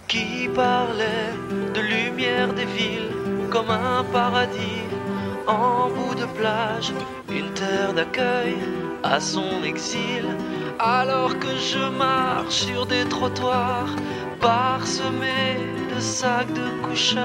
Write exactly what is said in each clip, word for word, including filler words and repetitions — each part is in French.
qui parlait de lumière des villes comme un paradis en bout de plage, une terre d'accueil à son exil. Alors que je marche sur des trottoirs parsemés de sacs de couchage.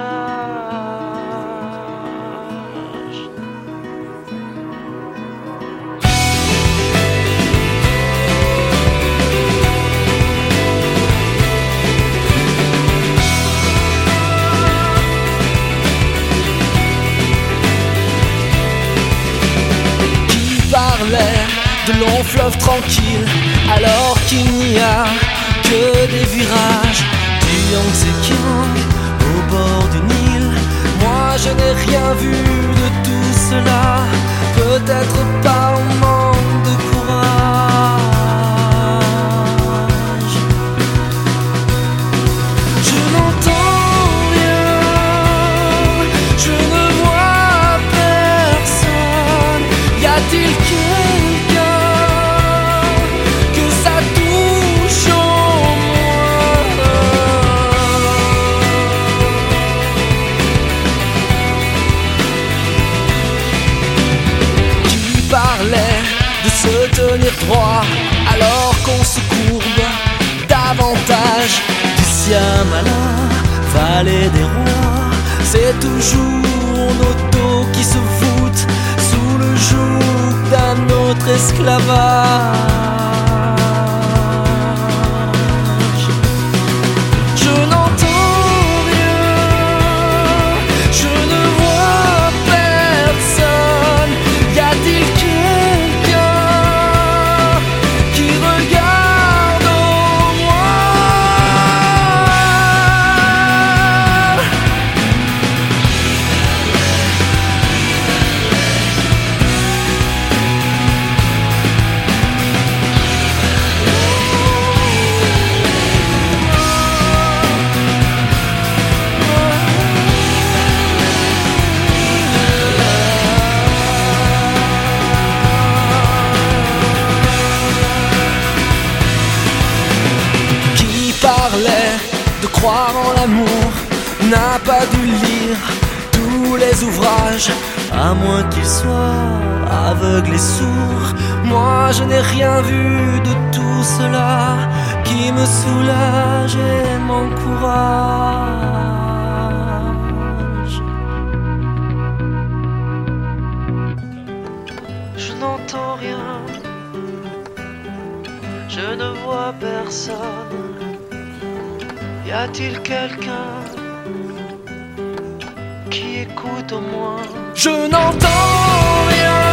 De longs fleuves tranquilles, alors qu'il n'y a que des virages, du Yangtze-Kiang au bord du Nil. Moi je n'ai rien vu de tout cela, peut-être par manque de courage. Je n'entends rien, je ne vois personne. Y a-t-il de se tenir droit alors qu'on se courbe davantage? D'ici à Malin, vallée des rois, c'est toujours nos dos qui se voûtent sous le joug d'un autre esclavage. Je n'entends rien, je ne vois personne. Y a-t-il de croire en l'amour n'a pas dû lire tous les ouvrages, à moins qu'il soit aveugle et sourd. Moi je n'ai rien vu de tout cela qui me soulage et m'encourage. Je n'entends rien, je ne vois personne. Y a-t-il quelqu'un qui écoute au moins? Je n'entends rien.